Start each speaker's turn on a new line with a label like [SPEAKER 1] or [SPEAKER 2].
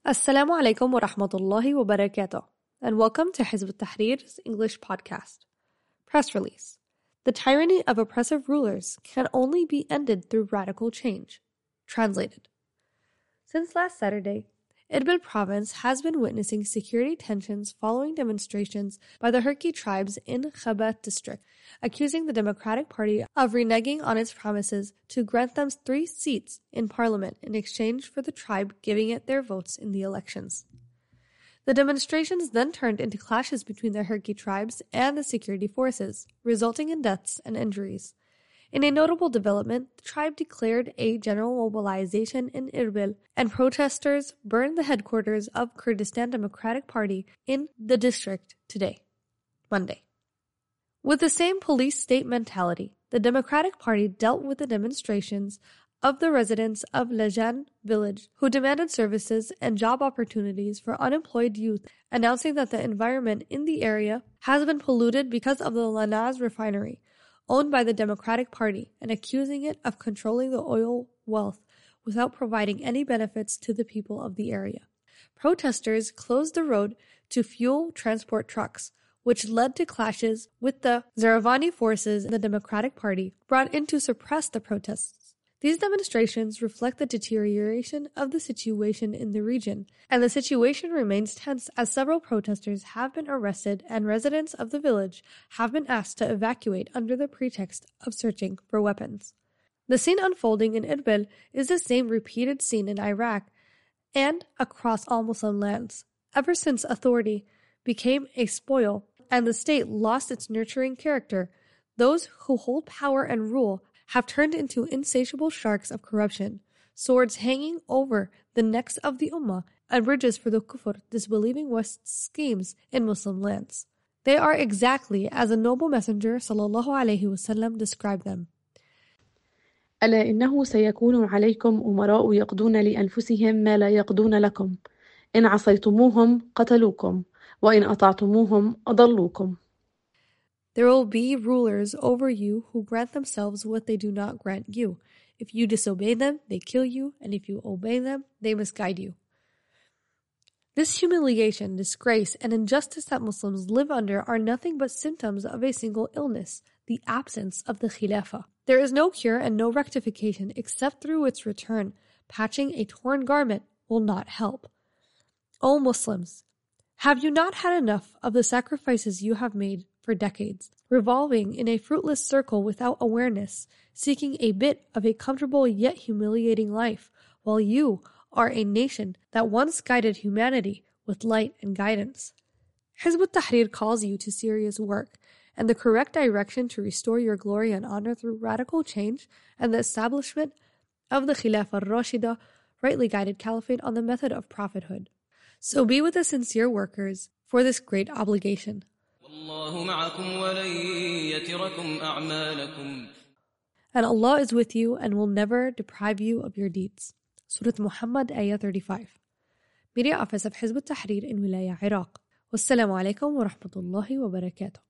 [SPEAKER 1] Assalamu alaikum wa rahmatullahi wa barakatuh, and welcome to Hizb ut-Tahrir's English podcast. Press release. The tyranny of oppressive rulers can only be ended through radical change. Translated. Since last Saturday, Idlib province has been witnessing security tensions following demonstrations by the Herki tribes in Khabat district, accusing the Democratic Party of reneging on its promises to grant them 3 seats in parliament in exchange for the tribe giving it their votes in the elections. The demonstrations then turned into clashes between the Herki tribes and the security forces, resulting in deaths and injuries. In a notable development, the tribe declared a general mobilization in Irbil, and protesters burned the headquarters of Kurdistan Democratic Party in the district today, Monday. With the same police state mentality, the Democratic Party dealt with the demonstrations of the residents of Lajan village who demanded services and job opportunities for unemployed youth, announcing that the environment in the area has been polluted because of the Lanaz refinery, owned by the Democratic Party, and accusing it of controlling the oil wealth without providing any benefits to the people of the area. Protesters closed the road to fuel transport trucks, which led to clashes with the Zaravani forces in the Democratic Party brought in to suppress the protests. These demonstrations reflect the deterioration of the situation in the region, and the situation remains tense as several protesters have been arrested and residents of the village have been asked to evacuate under the pretext of searching for weapons. The scene unfolding in Idlib is the same repeated scene in Iraq and across all Muslim lands. Ever since authority became a spoil and the state lost its nurturing character, those who hold power and rule have turned into insatiable sharks of corruption, swords hanging over the necks of the Ummah and bridges for the Kufr disbelieving West's schemes in Muslim lands. They are exactly as the noble messenger sallallahu alaihi wasallam described them.
[SPEAKER 2] ألا إنه سيكون عليكم أمراء يقضون لأنفسهم ما لا يقضون لكم إن عصيتموهم قتلوكم وإن أطعتموهم أضلوكم.
[SPEAKER 1] There will be rulers over you who grant themselves what they do not grant you. If you disobey them, they kill you, and if you obey them, they misguide you. This humiliation, disgrace, and injustice that Muslims live under are nothing but symptoms of a single illness, the absence of the Khilafah. There is no cure and no rectification except through its return. Patching a torn garment will not help. O Muslims, have you not had enough of the sacrifices you have made for decades, revolving in a fruitless circle without awareness, seeking a bit of a comfortable yet humiliating life, while you are a nation that once guided humanity with light and guidance? Hizb ut-Tahrir calls you to serious work and the correct direction to restore your glory and honor through radical change and the establishment of the Khilafah ar-Rashida, rightly guided caliphate on the method of prophethood. So be with the sincere workers for this great obligation. And Allah is with you and will never deprive you of your deeds. Surah Muhammad, Ayah 35. Media Office of Hizb ut-Tahrir in Wilaya, Iraq. Wassalamu alaikum wa rahmatullahi wa barakatuh.